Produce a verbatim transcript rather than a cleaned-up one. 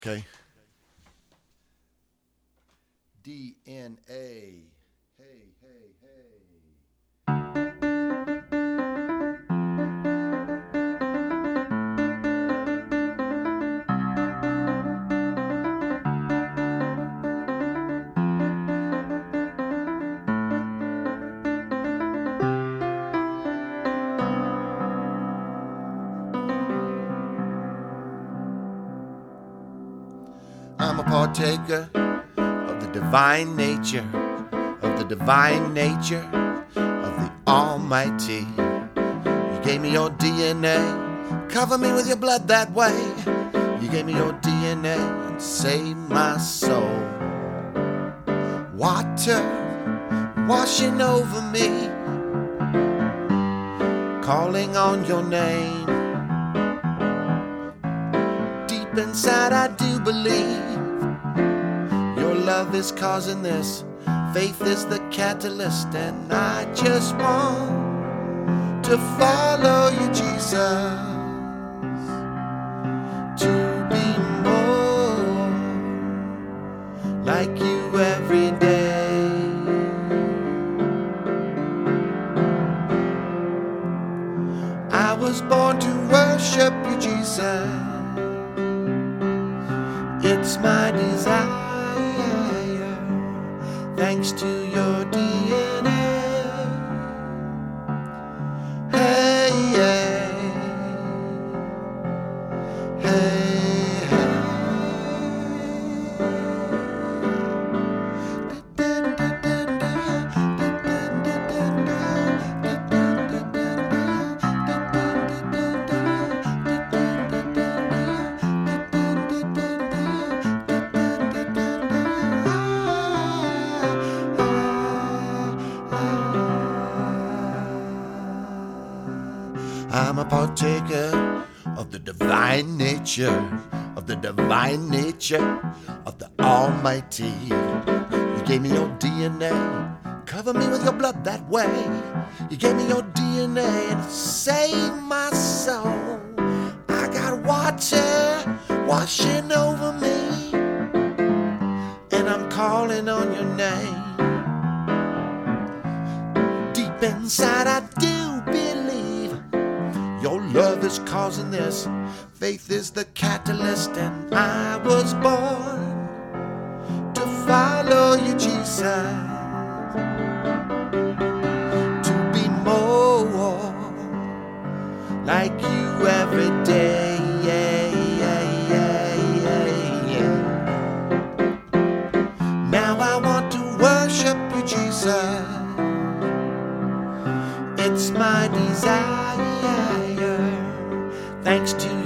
Okay. D N A. Hey, hey, hey. I'm a partaker of the divine nature, of the divine nature of the Almighty. You gave me your D N A, cover me with your blood that way. You gave me your D N A and saved my soul. Water washing over me, calling on your name. Deep inside I do believe your love is causing this. Faith is the catalyst, and I just want to follow you, Jesus, to be more like you every day. I was born to worship you, Jesus. It's my desire, thanks to your D N A. Hey, yeah. Hey, I'm a partaker of the divine nature, of the divine nature of the Almighty. You gave me your D N A, cover me with your blood that way. You gave me your D N A and it saved my soul. I got water washing over me, and I'm calling on your name. Deep inside I do believe your love is causing this. Faith is the catalyst, and I was born to follow you, Jesus, to be more like you every day. Yeah, yeah, yeah, yeah, yeah. Now I want to worship you, Jesus. It's my desire, thanks to